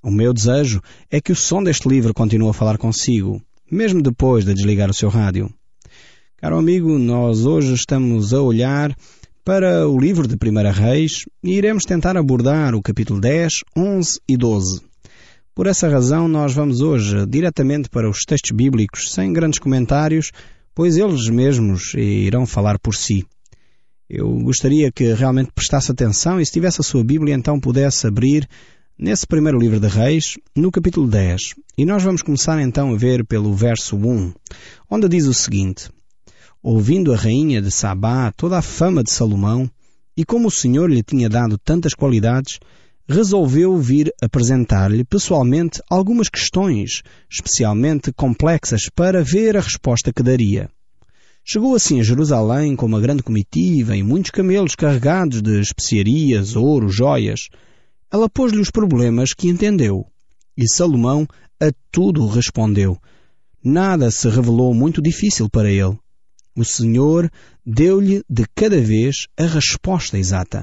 O meu desejo é que o som deste livro continue a falar consigo, mesmo depois de desligar o seu rádio. Caro amigo, nós hoje estamos a olhar para o livro de 1 Reis e iremos tentar abordar o capítulo 10, 11 e 12. Por essa razão, nós vamos hoje diretamente para os textos bíblicos, sem grandes comentários, pois eles mesmos irão falar por si. Eu gostaria que realmente prestasse atenção e, se tivesse a sua Bíblia, então pudesse abrir nesse primeiro livro de Reis, no capítulo 10. E nós vamos começar então a ver pelo verso 1, onde diz o seguinte: Ouvindo a rainha de Sabá toda a fama de Salomão, e como o Senhor lhe tinha dado tantas qualidades, resolveu vir apresentar-lhe pessoalmente algumas questões, especialmente complexas, para ver a resposta que daria. Chegou assim a Jerusalém com uma grande comitiva e muitos camelos carregados de especiarias, ouro, joias. Ela pôs-lhe os problemas que entendeu, e Salomão a tudo respondeu. Nada se revelou muito difícil para ele. O Senhor deu-lhe de cada vez a resposta exata.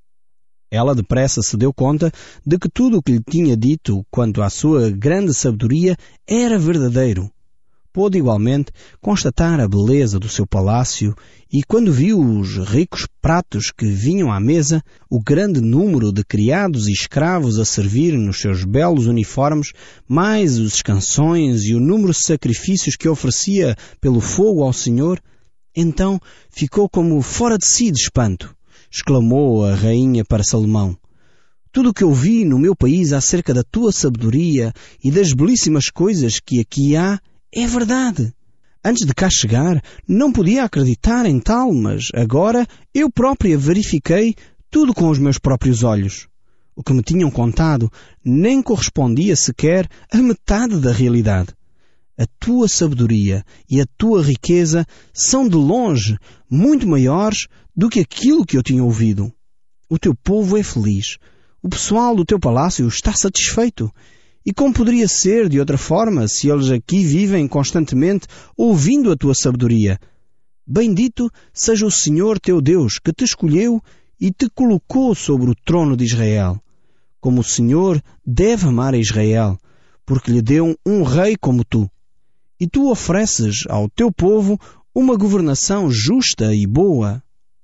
Ela depressa se deu conta de que tudo o que lhe tinha dito quanto à sua grande sabedoria era verdadeiro. Pôde igualmente constatar a beleza do seu palácio e, quando viu os ricos pratos que vinham à mesa, o grande número de criados e escravos a servir nos seus belos uniformes, mais os escansões e o número de sacrifícios que oferecia pelo fogo ao Senhor, então ficou como fora de si de espanto. Exclamou a rainha para Salomão: Tudo o que eu vi no meu país acerca da tua sabedoria e das belíssimas coisas que aqui há é verdade. Antes de cá chegar, não podia acreditar em tal, mas agora eu própria verifiquei tudo com os meus próprios olhos. O que me tinham contado nem correspondia sequer à metade da realidade. A tua sabedoria e a tua riqueza são de longe muito maiores do que aquilo que eu tinha ouvido. O teu povo é feliz. O pessoal do teu palácio está satisfeito. E como poderia ser de outra forma se eles aqui vivem constantemente ouvindo a tua sabedoria? Bendito seja o Senhor teu Deus que te escolheu e te colocou sobre o trono de Israel. Como o Senhor deve amar a Israel, porque lhe deu um rei como tu. E tu ofereces ao teu povo uma governação justa e boa.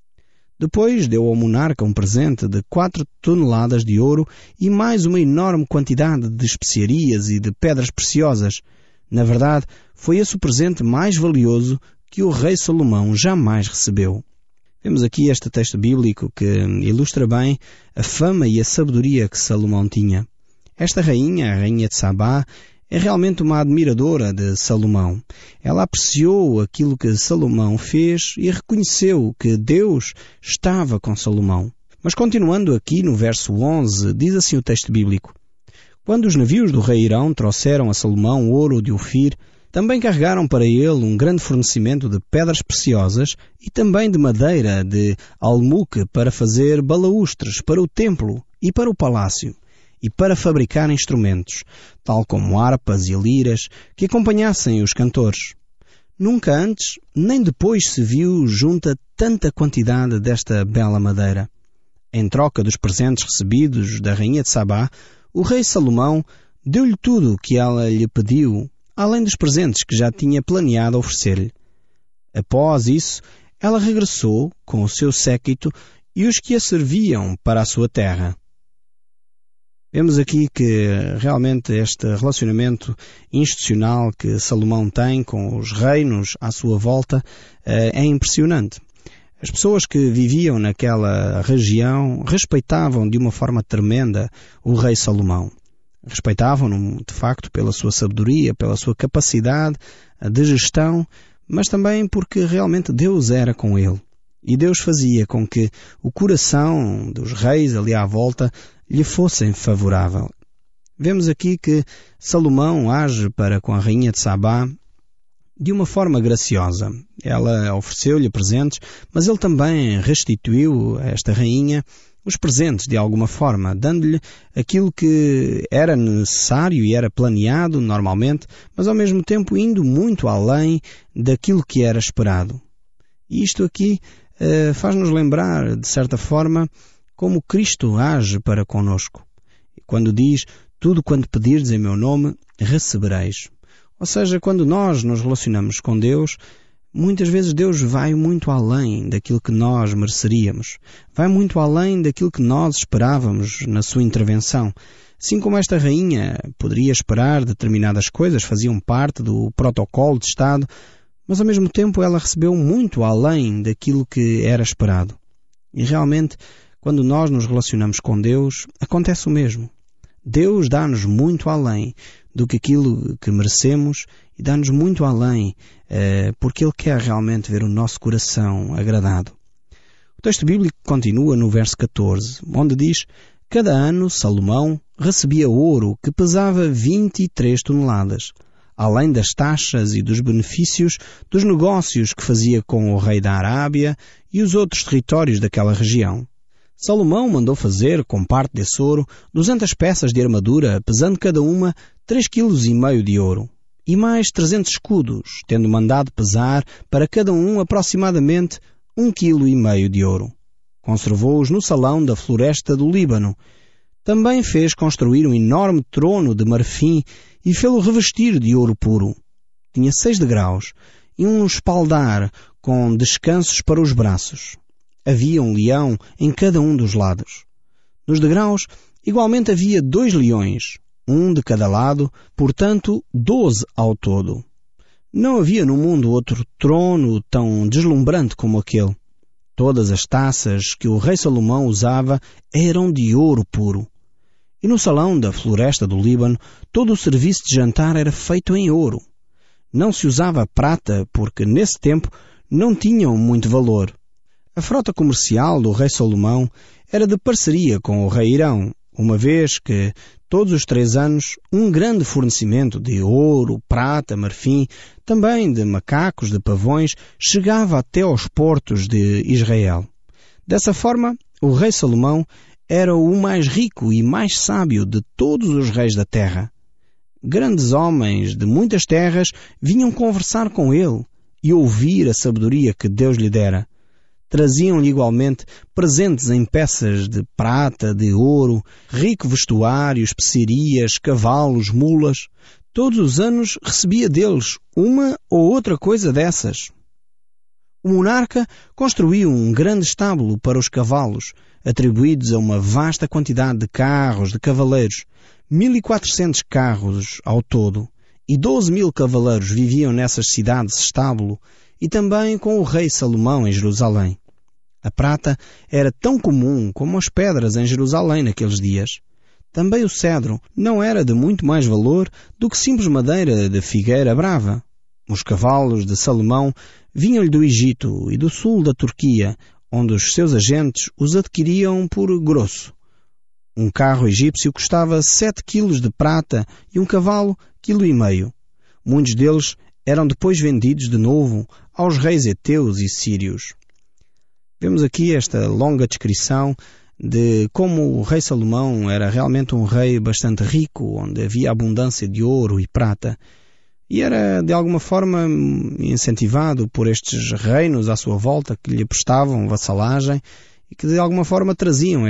Depois deu ao monarca um presente de 4 toneladas de ouro e mais uma enorme quantidade de especiarias e de pedras preciosas. Na verdade, foi esse o presente mais valioso que o rei Salomão jamais recebeu. Vemos aqui este texto bíblico que ilustra bem a fama e a sabedoria que Salomão tinha. Esta rainha, a rainha de Sabá, é realmente uma admiradora de Salomão. Ela apreciou aquilo que Salomão fez e reconheceu que Deus estava com Salomão. Mas continuando aqui no verso 11, diz assim o texto bíblico: Quando os navios do rei Irão trouxeram a Salomão ouro de Ofir, também carregaram para ele um grande fornecimento de pedras preciosas e também de madeira de almuque para fazer balaústres para o templo e para o palácio, e para fabricar instrumentos, tal como harpas e liras, que acompanhassem os cantores. Nunca antes, nem depois se viu junta tanta quantidade desta bela madeira. Em troca dos presentes recebidos da rainha de Sabá, o rei Salomão deu-lhe tudo o que ela lhe pediu, além dos presentes que já tinha planeado oferecer-lhe. Após isso, ela regressou com o seu séquito e os que a serviam para a sua terra. Vemos aqui que realmente este relacionamento institucional que Salomão tem com os reinos à sua volta é impressionante. As pessoas que viviam naquela região respeitavam de uma forma tremenda o rei Salomão. Respeitavam-no, de facto, pela sua sabedoria, pela sua capacidade de gestão, mas também porque realmente Deus era com ele. E Deus fazia com que o coração dos reis ali à volta lhe fossem favorável. Vemos aqui que Salomão age para com a rainha de Sabá de uma forma graciosa. Ela ofereceu-lhe presentes, mas ele também restituiu a esta rainha os presentes de alguma forma, dando-lhe aquilo que era necessário e era planeado normalmente, mas ao mesmo tempo indo muito além daquilo que era esperado. E isto aqui faz-nos lembrar, de certa forma, como Cristo age para conosco. Quando diz: tudo quanto pedirdes em meu nome, recebereis. Ou seja, quando nós nos relacionamos com Deus, muitas vezes Deus vai muito além daquilo que nós mereceríamos. Vai muito além daquilo que nós esperávamos na sua intervenção. Assim como esta rainha poderia esperar determinadas coisas, faziam parte do protocolo de Estado, mas ao mesmo tempo ela recebeu muito além daquilo que era esperado. E realmente, quando nós nos relacionamos com Deus, acontece o mesmo. Deus dá-nos muito além do que aquilo que merecemos e dá-nos muito além, porque Ele quer realmente ver o nosso coração agradado. O texto bíblico continua no verso 14, onde diz: cada ano Salomão recebia ouro que pesava 23 toneladas, além das taxas e dos benefícios dos negócios que fazia com o rei da Arábia e os outros territórios daquela região. Salomão mandou fazer, com parte desse ouro, 200 peças de armadura, pesando cada uma 3,5 kg de ouro, e mais 300 escudos, tendo mandado pesar para cada um aproximadamente 1,5 kg de ouro. Conservou-os no salão da floresta do Líbano. Também fez construir um enorme trono de marfim e fê-lo revestir de ouro puro. Tinha 6 degraus e um espaldar com descansos para os braços. Havia um leão em cada um dos lados. Nos degraus, igualmente havia 2 leões, um de cada lado, portanto 12 ao todo. Não havia no mundo outro trono tão deslumbrante como aquele. Todas as taças que o rei Salomão usava eram de ouro puro. E no salão da floresta do Líbano, todo o serviço de jantar era feito em ouro. Não se usava prata porque, nesse tempo, não tinham muito valor. A frota comercial do rei Salomão era de parceria com o rei Irão, uma vez que, todos os 3 anos, um grande fornecimento de ouro, prata, marfim, também de macacos, de pavões, chegava até aos portos de Israel. Dessa forma, o rei Salomão era o mais rico e mais sábio de todos os reis da terra. Grandes homens de muitas terras vinham conversar com ele e ouvir a sabedoria que Deus lhe dera. Traziam-lhe igualmente presentes em peças de prata, de ouro, rico vestuário, especiarias, cavalos, mulas. Todos os anos recebia deles uma ou outra coisa dessas. O monarca construiu um grande estábulo para os cavalos, atribuídos a uma vasta quantidade de carros, de cavaleiros, 1.400 carros ao todo, e 12.000 cavaleiros viviam nessas cidades-estábulo, e também com o rei Salomão em Jerusalém. A prata era tão comum como as pedras em Jerusalém naqueles dias. Também o cedro não era de muito mais valor do que simples madeira de figueira brava. Os cavalos de Salomão vinham-lhe do Egito e do sul da Turquia, onde os seus agentes os adquiriam por grosso. Um carro egípcio custava 7 quilos de prata e um cavalo 1,5 kg. Muitos deles eram depois vendidos de novo aos reis heteus e sírios. Vemos aqui esta longa descrição de como o rei Salomão era realmente um rei bastante rico, onde havia abundância de ouro e prata, e era de alguma forma incentivado por estes reinos à sua volta que lhe prestavam vassalagem e que de alguma forma traziam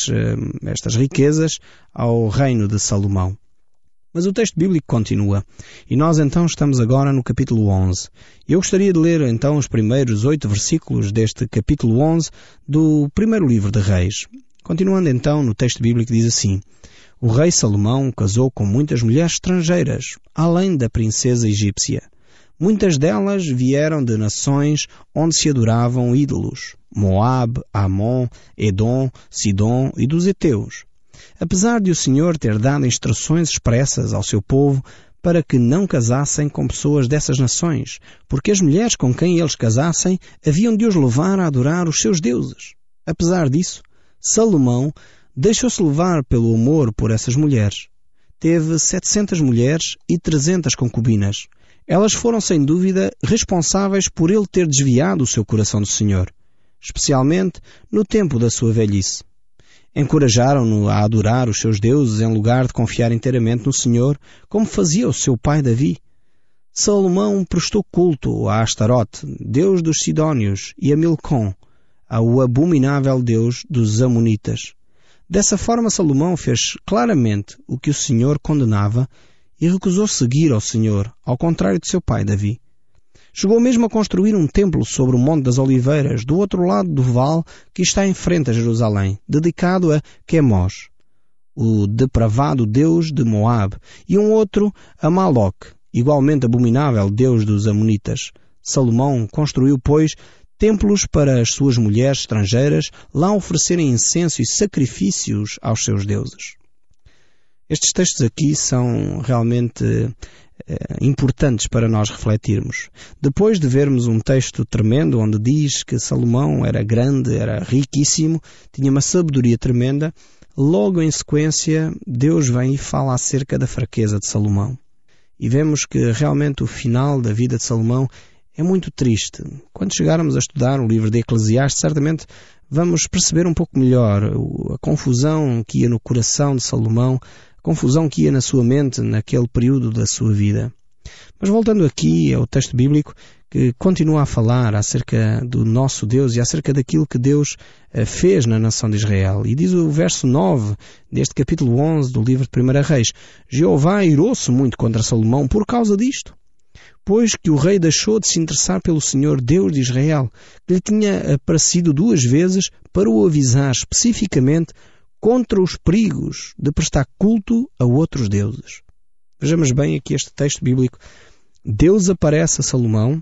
estas riquezas ao reino de Salomão. Mas o texto bíblico continua, e nós então estamos agora no capítulo 11. Eu gostaria de ler então os primeiros 8 versículos deste capítulo 11 do primeiro livro de Reis. Continuando então no texto bíblico, diz assim: o rei Salomão casou com muitas mulheres estrangeiras, além da princesa egípcia. Muitas delas vieram de nações onde se adoravam ídolos: Moabe, Amon, Edom, Sidom e dos heteus. Apesar de o Senhor ter dado instruções expressas ao seu povo para que não casassem com pessoas dessas nações, porque as mulheres com quem eles casassem haviam de os levar a adorar os seus deuses. Apesar disso, Salomão deixou-se levar pelo amor por essas mulheres. Teve 700 mulheres e 300 concubinas. Elas foram, sem dúvida, responsáveis por ele ter desviado o seu coração do Senhor, especialmente no tempo da sua velhice. Encorajaram-no a adorar os seus deuses em lugar de confiar inteiramente no Senhor, como fazia o seu pai Davi. Salomão prestou culto a Astarote, deus dos Sidónios, e a Milcom, ao abominável deus dos Amonitas. Dessa forma, Salomão fez claramente o que o Senhor condenava e recusou seguir ao Senhor, ao contrário de seu pai Davi. Chegou mesmo a construir um templo sobre o Monte das Oliveiras, do outro lado do vale que está em frente a Jerusalém, dedicado a Quemos, o depravado deus de Moabe, e um outro a Maloque, igualmente abominável deus dos Amonitas. Salomão construiu, pois, templos para as suas mulheres estrangeiras lá oferecerem incenso e sacrifícios aos seus deuses. Estes textos aqui são realmente importantes para nós refletirmos. Depois de vermos um texto tremendo onde diz que Salomão era grande, era riquíssimo, tinha uma sabedoria tremenda, logo em sequência Deus vem e fala acerca da fraqueza de Salomão. E vemos que realmente o final da vida de Salomão é muito triste. Quando chegarmos a estudar o livro de Eclesiastes, certamente vamos perceber um pouco melhor a confusão que ia no coração de Salomão, a confusão que ia na sua mente naquele período da sua vida. Mas voltando aqui ao texto bíblico, que continua a falar acerca do nosso Deus e acerca daquilo que Deus fez na nação de Israel. E diz o verso 9 deste capítulo 11 do livro de 1 Reis: Jeová irou-se muito contra Salomão por causa disto, pois que o rei deixou de se interessar pelo Senhor Deus de Israel, que lhe tinha aparecido 2 vezes para o avisar especificamente contra os perigos de prestar culto a outros deuses. Vejamos bem aqui este texto bíblico. Deus aparece a Salomão,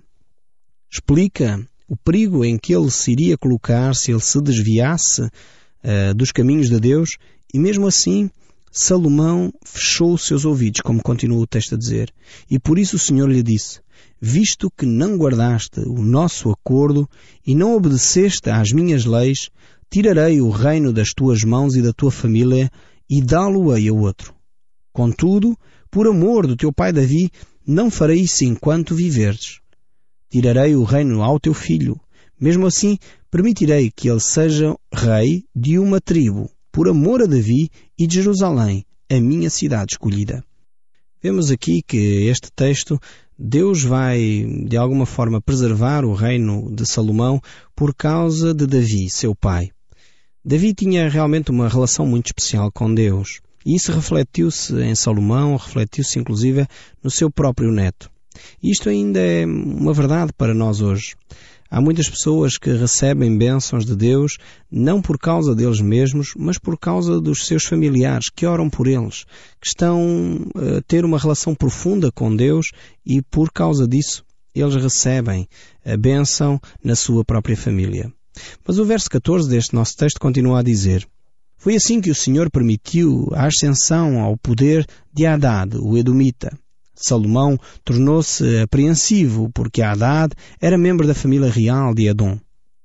explica o perigo em que ele se iria colocar se ele se desviasse dos caminhos de Deus, e mesmo assim Salomão fechou os seus ouvidos, como continua o texto a dizer. E por isso o Senhor lhe disse: visto que não guardaste o nosso acordo e não obedeceste às minhas leis, tirarei o reino das tuas mãos e da tua família e dá-lo-ei a outro. Contudo, por amor do teu pai Davi, não farei isso enquanto viveres. Tirarei o reino ao teu filho. Mesmo assim, permitirei que ele seja rei de uma tribo, por amor a Davi e de Jerusalém, a minha cidade escolhida. Vemos aqui que este texto, Deus vai de alguma forma preservar o reino de Salomão por causa de Davi, seu pai. Davi tinha realmente uma relação muito especial com Deus. E isso refletiu-se em Salomão, refletiu-se inclusive no seu próprio neto. E isto ainda é uma verdade para nós hoje. Há muitas pessoas que recebem bênçãos de Deus não por causa deles mesmos, mas por causa dos seus familiares, que oram por eles, que estão a ter uma relação profunda com Deus e por causa disso eles recebem a bênção na sua própria família. Mas o verso 14 deste nosso texto continua a dizer: foi assim que o Senhor permitiu a ascensão ao poder de Hadad, o Edomita. Salomão tornou-se apreensivo porque Hadad era membro da família real de Edom.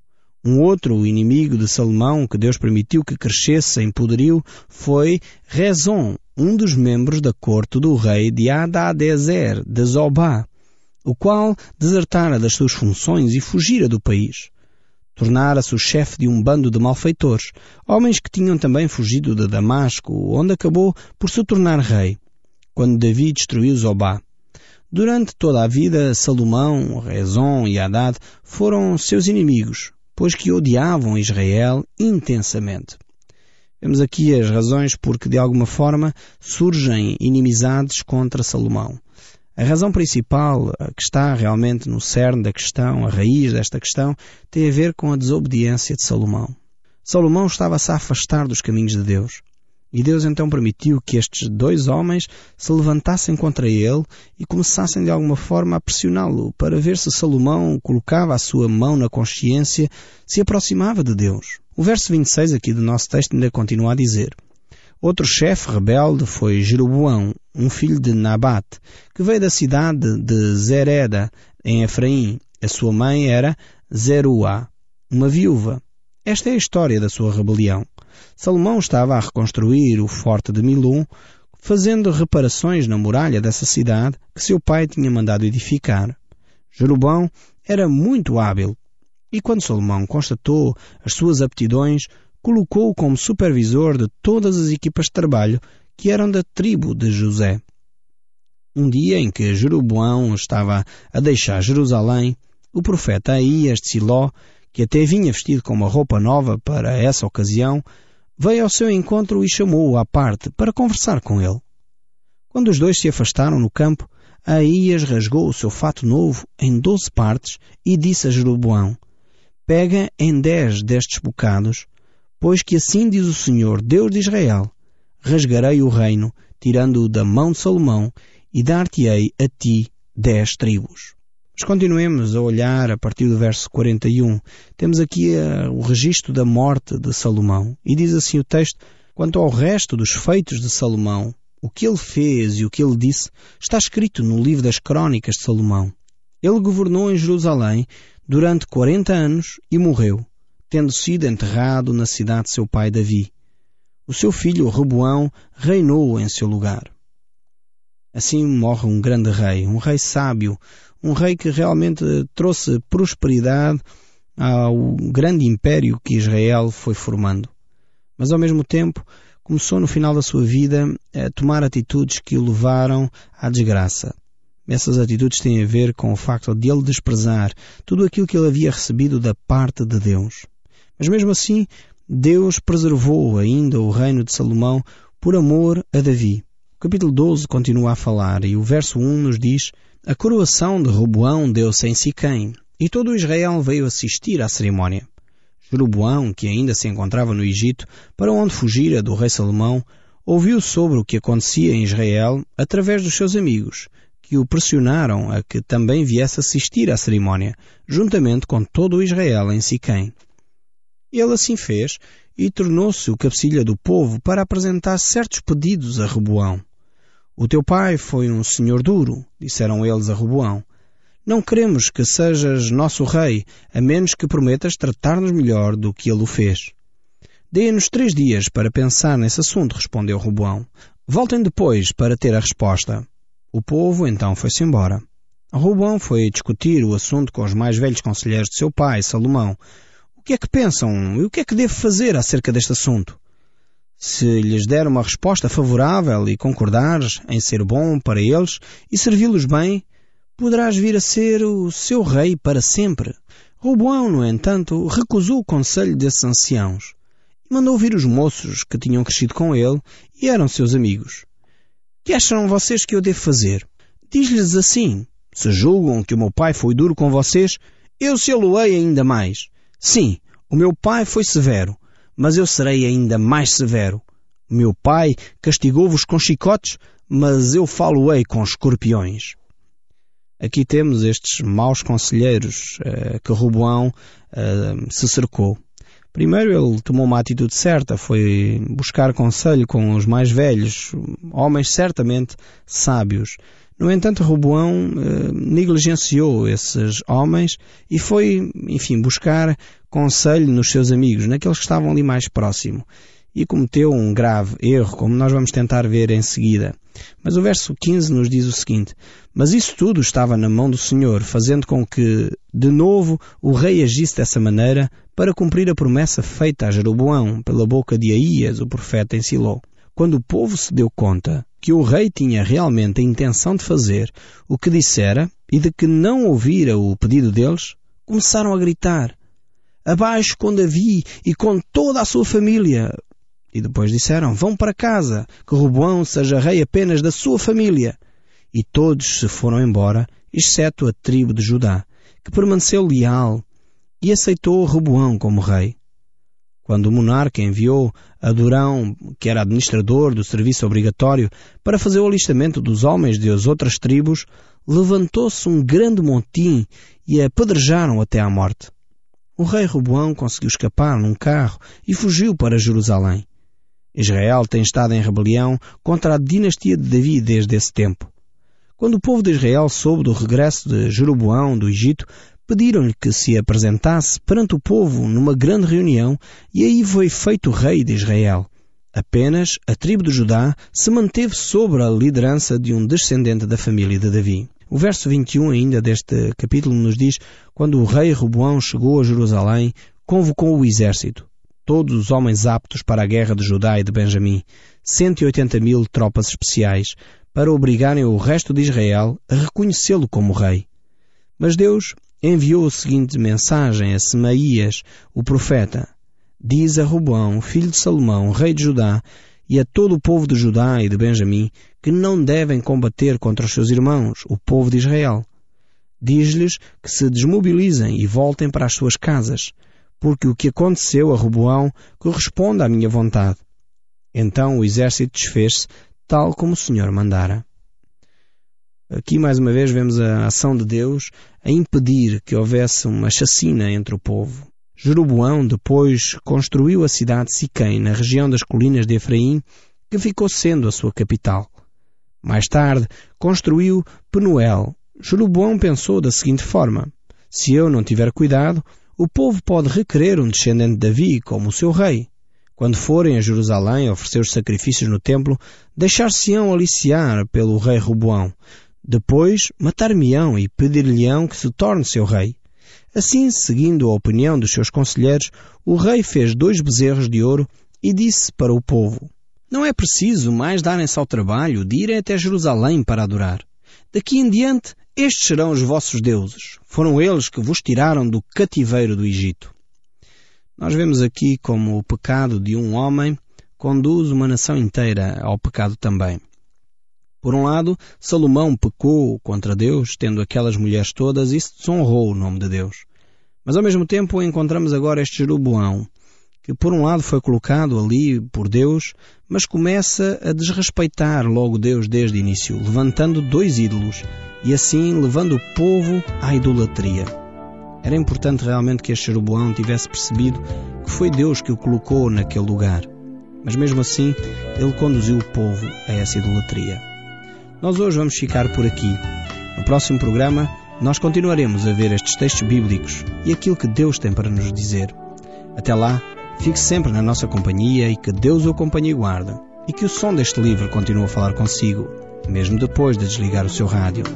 Um outro inimigo de Salomão que Deus permitiu que crescesse em poderio foi Rezon, um dos membros da corte do rei de Hadadezer de Zobá, o qual desertara das suas funções e fugira do país. Tornara-se o chefe de um bando de malfeitores, homens que tinham também fugido de Damasco, onde acabou por se tornar rei, quando Davi destruiu Zobá. Durante toda a vida, Salomão, Rezon e Hadad foram seus inimigos, pois que odiavam Israel intensamente. Vemos aqui as razões por que, de alguma forma, surgem inimizades contra Salomão. A razão principal, que está realmente no cerne da questão, a raiz desta questão, tem a ver com a desobediência de Salomão. Salomão estava-se a afastar dos caminhos de Deus. E Deus então permitiu que estes 2 homens se levantassem contra ele e começassem de alguma forma a pressioná-lo para ver se Salomão colocava a sua mão na consciência, se aproximava de Deus. O verso 26 aqui do nosso texto ainda continua a dizer: outro chefe rebelde foi Jeroboão, um filho de Nabate, que veio da cidade de Zereda, em Efraim. A sua mãe era Zeruá, uma viúva. Esta é a história da sua rebelião. Salomão estava a reconstruir o forte de Milom, fazendo reparações na muralha dessa cidade que seu pai tinha mandado edificar. Jeroboão era muito hábil, e quando Salomão constatou as suas aptidões, colocou-o como supervisor de todas as equipas de trabalho que eram da tribo de José. Um dia em que Jeroboão estava a deixar Jerusalém, o profeta Aías de Siló, que até vinha vestido com uma roupa nova para essa ocasião, veio ao seu encontro e chamou-o à parte para conversar com ele. Quando os dois se afastaram no campo, Aías rasgou o seu fato novo em 12 partes e disse a Jeroboão: pega em 10 destes bocados, pois que assim diz o Senhor, Deus de Israel: rasgarei o reino, tirando-o da mão de Salomão, e dar-te-ei a ti 10 tribos. Mas continuemos a olhar a partir do verso 41. Temos aqui o registro da morte de Salomão. E diz assim o texto: quanto ao resto dos feitos de Salomão, o que ele fez e o que ele disse está escrito no livro das Crônicas de Salomão. Ele governou em Jerusalém durante 40 anos e morreu, tendo sido enterrado na cidade de seu pai Davi. O seu filho Roboão reinou em seu lugar. Assim morre um grande rei, um rei sábio, um rei que realmente trouxe prosperidade ao grande império que Israel foi formando. Mas ao mesmo tempo começou no final da sua vida a tomar atitudes que o levaram à desgraça. Essas atitudes têm a ver com o facto de ele desprezar tudo aquilo que ele havia recebido da parte de Deus. Mas mesmo assim, Deus preservou ainda o reino de Salomão por amor a Davi. O capítulo 12 continua a falar e o verso 1 nos diz: a coroação de Roboão deu-se em Siquém, e todo o Israel veio assistir à cerimónia. Jeroboão, que ainda se encontrava no Egito, para onde fugira do rei Salomão, ouviu sobre o que acontecia em Israel através dos seus amigos, que o pressionaram a que também viesse assistir à cerimónia, juntamente com todo o Israel em Siquém. Ele assim fez e tornou-se o cabecilha do povo para apresentar certos pedidos a Roboão. O teu pai foi um senhor duro, disseram eles a Roboão. Não queremos que sejas nosso rei, a menos que prometas tratar-nos melhor do que ele o fez. Dê-nos 3 dias para pensar nesse assunto, respondeu Roboão. Voltem depois para ter a resposta. O povo então foi-se embora. Roboão foi discutir o assunto com os mais velhos conselheiros de seu pai, Salomão. O que é que pensam e o que é que devo fazer acerca deste assunto? Se lhes der uma resposta favorável e concordares em ser bom para eles e servi-los bem, poderás vir a ser o seu rei para sempre. Roboão, no entanto, recusou o conselho desses anciãos e mandou vir os moços que tinham crescido com ele e eram seus amigos. Que acham vocês que eu devo fazer? Diz-lhes assim: se julgam que o meu pai foi duro com vocês, eu sê-lo-ei ainda mais. Sim, o meu pai foi severo, mas eu serei ainda mais severo. O meu pai castigou-vos com chicotes, mas eu falo-ei com escorpiões. Aqui temos estes maus conselheiros que Roboão se cercou. Primeiro ele tomou uma atitude certa, foi buscar conselho com os mais velhos, homens certamente sábios. No entanto, Roboão negligenciou esses homens e foi, buscar conselho nos seus amigos, naqueles que estavam ali mais próximo. E cometeu um grave erro, como nós vamos tentar ver em seguida. Mas o verso 15 nos diz o seguinte: mas isso tudo estava na mão do Senhor, fazendo com que, de novo, o rei agisse dessa maneira para cumprir a promessa feita a Jeroboão pela boca de Aías, o profeta em Siló. Quando o povo se deu conta que o rei tinha realmente a intenção de fazer o que dissera e de que não ouvira o pedido deles, começaram a gritar: abaixo com Davi e com toda a sua família! E depois disseram: vão para casa, que Roboão seja rei apenas da sua família. E todos se foram embora, exceto a tribo de Judá, que permaneceu leal e aceitou Roboão como rei. Quando o monarca enviou Adorão, que era administrador do serviço obrigatório, para fazer o alistamento dos homens das outras tribos, levantou-se um grande montim e apedrejaram até à morte. O rei Roboão conseguiu escapar num carro e fugiu para Jerusalém. Israel tem estado em rebelião contra a dinastia de Davi desde esse tempo. Quando o povo de Israel soube do regresso de Jeroboão do Egito, pediram-lhe que se apresentasse perante o povo numa grande reunião e aí foi feito rei de Israel. Apenas a tribo de Judá se manteve sob a liderança de um descendente da família de Davi. O verso 21 ainda deste capítulo nos diz: quando o rei Roboão chegou a Jerusalém, convocou o exército, todos os homens aptos para a guerra de Judá e de Benjamim, 180.000 tropas especiais, para obrigarem o resto de Israel a reconhecê-lo como rei. Mas Deus enviou a seguinte mensagem a Semaías, o profeta: diz a Roboão, filho de Salomão, rei de Judá, e a todo o povo de Judá e de Benjamim, que não devem combater contra os seus irmãos, o povo de Israel. Diz-lhes que se desmobilizem e voltem para as suas casas, porque o que aconteceu a Roboão corresponde à minha vontade. Então o exército desfez-se, tal como o Senhor mandara. Aqui mais uma vez vemos a ação de Deus a impedir que houvesse uma chacina entre o povo. Jeroboão depois construiu a cidade de Siquém, na região das colinas de Efraim, que ficou sendo a sua capital. Mais tarde construiu Penuel. Jeroboão pensou da seguinte forma: se eu não tiver cuidado, o povo pode requerer um descendente de Davi como o seu rei. Quando forem a Jerusalém oferecer os sacrifícios no templo, deixar-se-ão aliciar pelo rei Roboão. Depois matar-me-ão e pedir-lhe-ão que se torne seu rei. Assim, seguindo a opinião dos seus conselheiros, o rei fez 2 bezerros de ouro e disse para o povo: não é preciso mais darem-se ao trabalho de irem até Jerusalém para adorar. Daqui em diante, estes serão os vossos deuses. Foram eles que vos tiraram do cativeiro do Egito. Nós vemos aqui como o pecado de um homem conduz uma nação inteira ao pecado também. Por um lado, Salomão pecou contra Deus, tendo aquelas mulheres todas, e desonrou o nome de Deus. Mas ao mesmo tempo encontramos agora este Jeroboão, que por um lado foi colocado ali por Deus, mas começa a desrespeitar logo Deus desde o início, levantando 2 ídolos, e assim levando o povo à idolatria. Era importante realmente que este Jeroboão tivesse percebido que foi Deus que o colocou naquele lugar. Mas mesmo assim, ele conduziu o povo a essa idolatria. Nós hoje vamos ficar por aqui. No próximo programa, nós continuaremos a ver estes textos bíblicos e aquilo que Deus tem para nos dizer. Até lá, fique sempre na nossa companhia e que Deus o acompanhe e guarde. E que o som deste livro continue a falar consigo, mesmo depois de desligar o seu rádio.